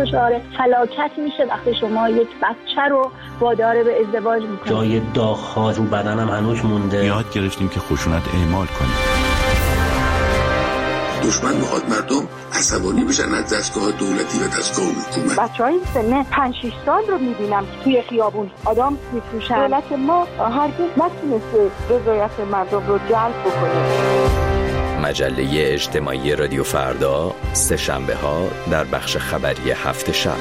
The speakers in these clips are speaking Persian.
دچار فلاکت میشه وقتی شما یک بچه رو وادار به ازدواج میکنید. جای داغ‌ها رو بدنم هنوز مونده. یاد گرفتیم که خشونت اعمال کنیم. دشمن میخواد مردم عصبانی بشن از دستگاه دولتی و دستگاه حکومت. بچهای سن 5-6 سال رو میبینم توی خیابون آدم میفروشن. دولت ما هرگز نتونسته رضایت مردم رو جلب بکنه. مجله اجتماعی رادیو فردا، سه شنبه ها در بخش خبری هفت شب.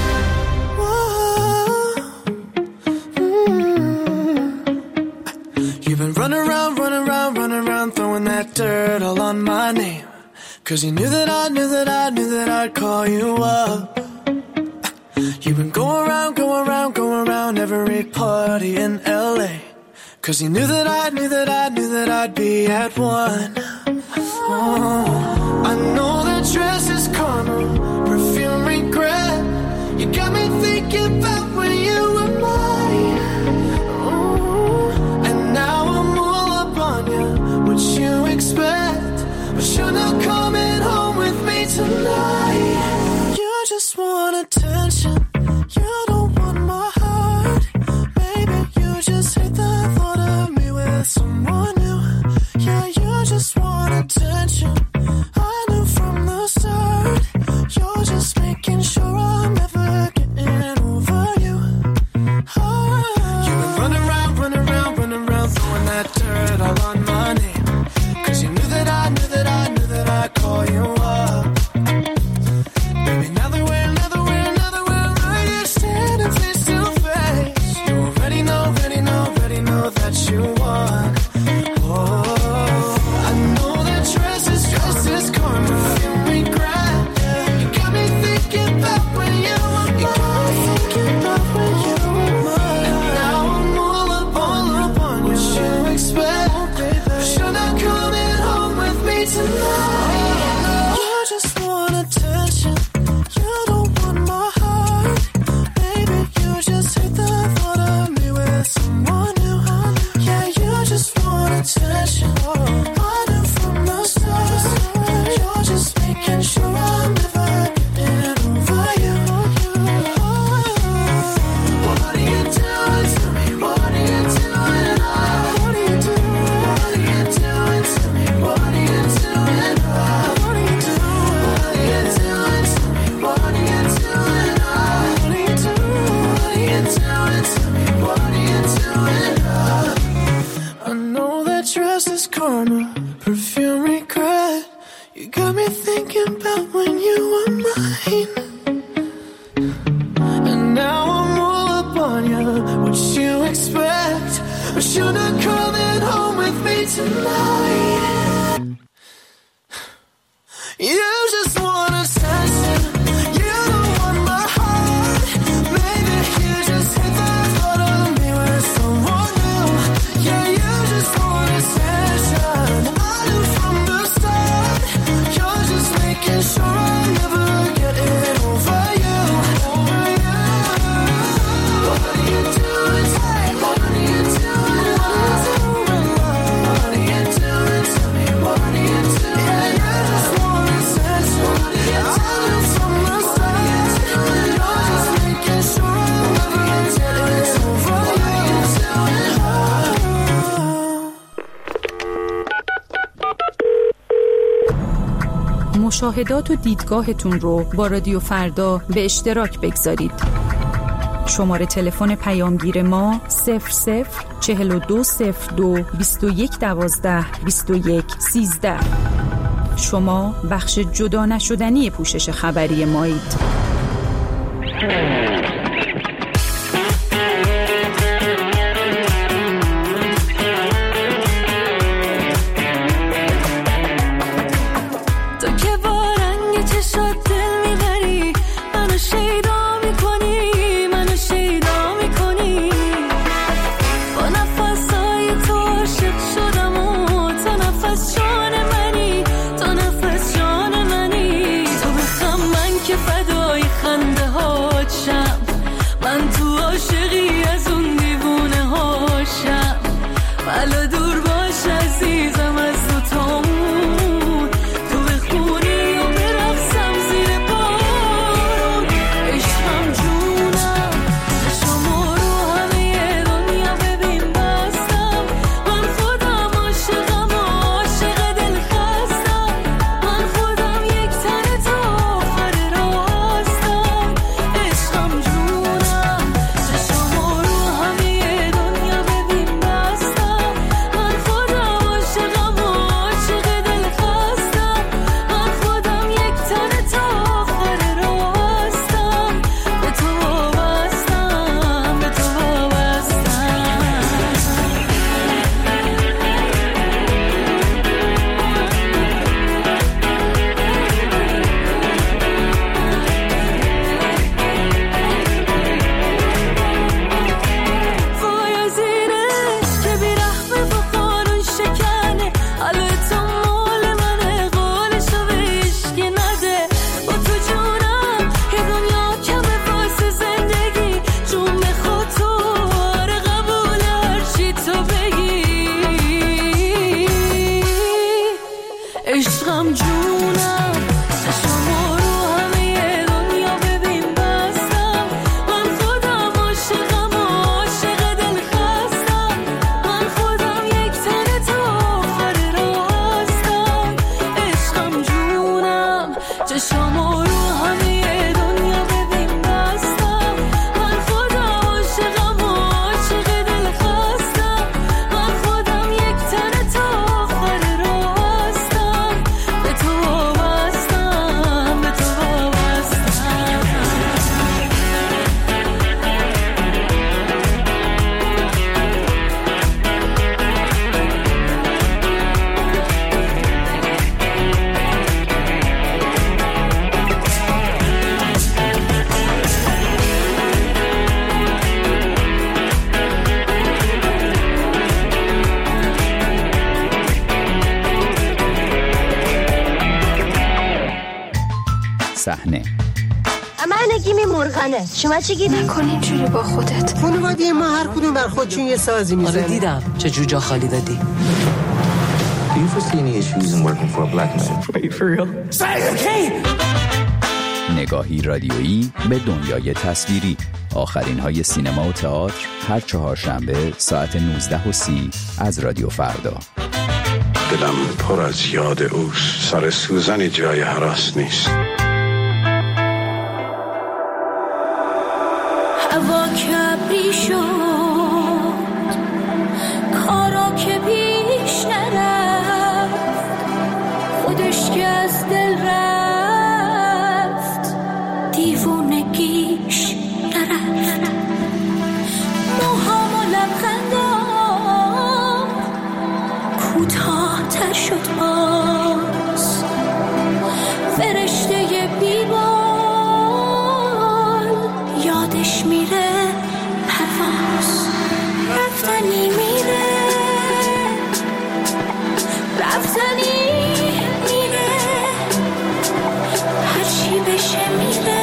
You've been running around, throwing that dirt all on my name. 'Cause you knew that I'd call you up. You've been going around every party in LA. 'Cause you knew that I'd be at one. I know that dress is karma, perfume regret. You got me thinking about when you were mine. And now I'm all up on you, what you expect. But you're not coming home with me tonight. You just want attention, you don't want my heart. Maybe you just hate the thought of me with someone new. Yeah, you just want attention, I knew from the start. You're just making sure I'm never getting over you. You've been running around, throwing that dirt all on my name. 'Cause you knew that I'd call you up. Baby, now that we're right here standing face to face, you already know that you won. Oh, I know that dress is karma, you regret. You got me thinking about when you were mine. And now I'm all up on what you expect. But you're not coming home with me tonight. You just want attention, you don't want my heart. Baby, you just hate the thought of me with someone new. Yeah, you just want attention, I knew from the start. You're just making sure I'm never getting over you. What are you doing to me? What are you doing? What are you doing? What are you doing to me? What are you doing? What are you doing? What are you doing to me? What are you doing? What are you doing? What are you doing to me? What are you doing? I know that dress is karma, perfume regret. You got me thinking about when you were mine. And now I'm all up on you, what you expect. But you're not coming home with me tonight. You just want attention, you don't want my heart. Maybe you just hate the thought of me with someone new. Yeah, you just want attention, I knew from the start. You're just making sure I'm never getting over you. What are you doing? What are you doing? What are you doing to me? What are you doing? You just want attention, I knew from the start. You're just making sure I'm never getting over you. مشاهدات و دیدگاهتون رو با رادیو فردا به اشتراک بگذارید. شماره تلفن پیامگیر ما 004202 2112 2113. شما بخش جدا نشدنی پوشش خبری مایید. فدای خنده ها صحنه. من نگیمی مرغنه. شما چی گید؟ نکن اینجوری با خودت. خانواده ما هر کدوم بر خودشون یه سازی میزنه. آره دیدم چه جور جا خالی دادی. Do you foresee any issues in working for a black man? Are you for real? نگاهی رادیویی به دنیای تصویری. آخرین های سینما و تئاتر هر چهارشنبه ساعت 19:30 از رادیو فردا. دلم پر از یاد اوست. سر سوزن جای هراس نیست. هوا کبری شد کارا که پیش نرفت خودش که از دل رفت دیوونگیش نرفت موهام و لبخندام کوتاه تر شد باز فرشته بیبال یادش میره پرواز رفتنی میره رفتنی میره هرچی بشه میره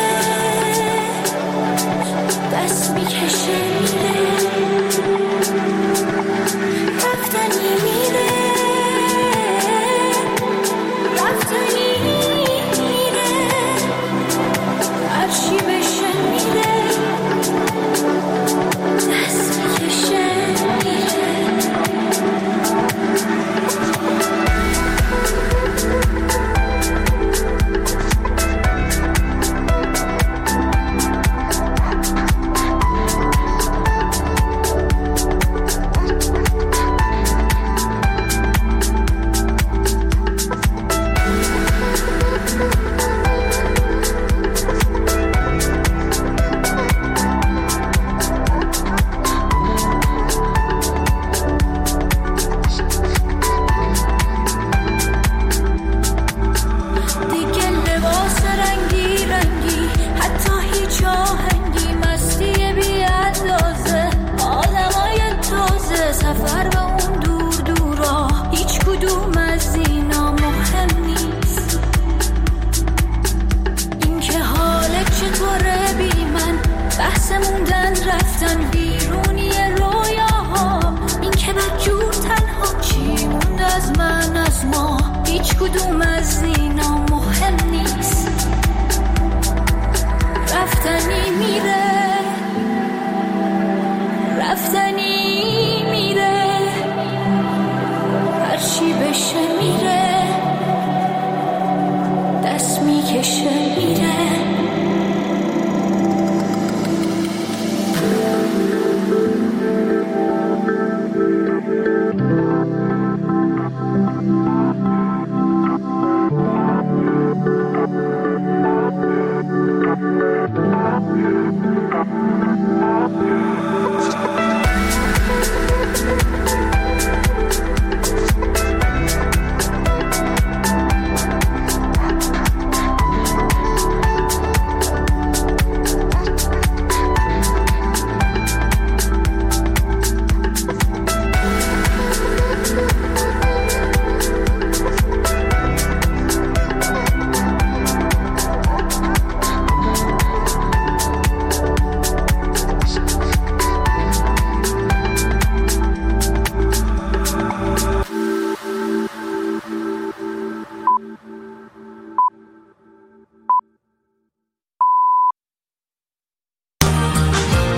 دست میکشه میره رفتنی میره رفتنی میره هرچی بشه میره دست میکشه میره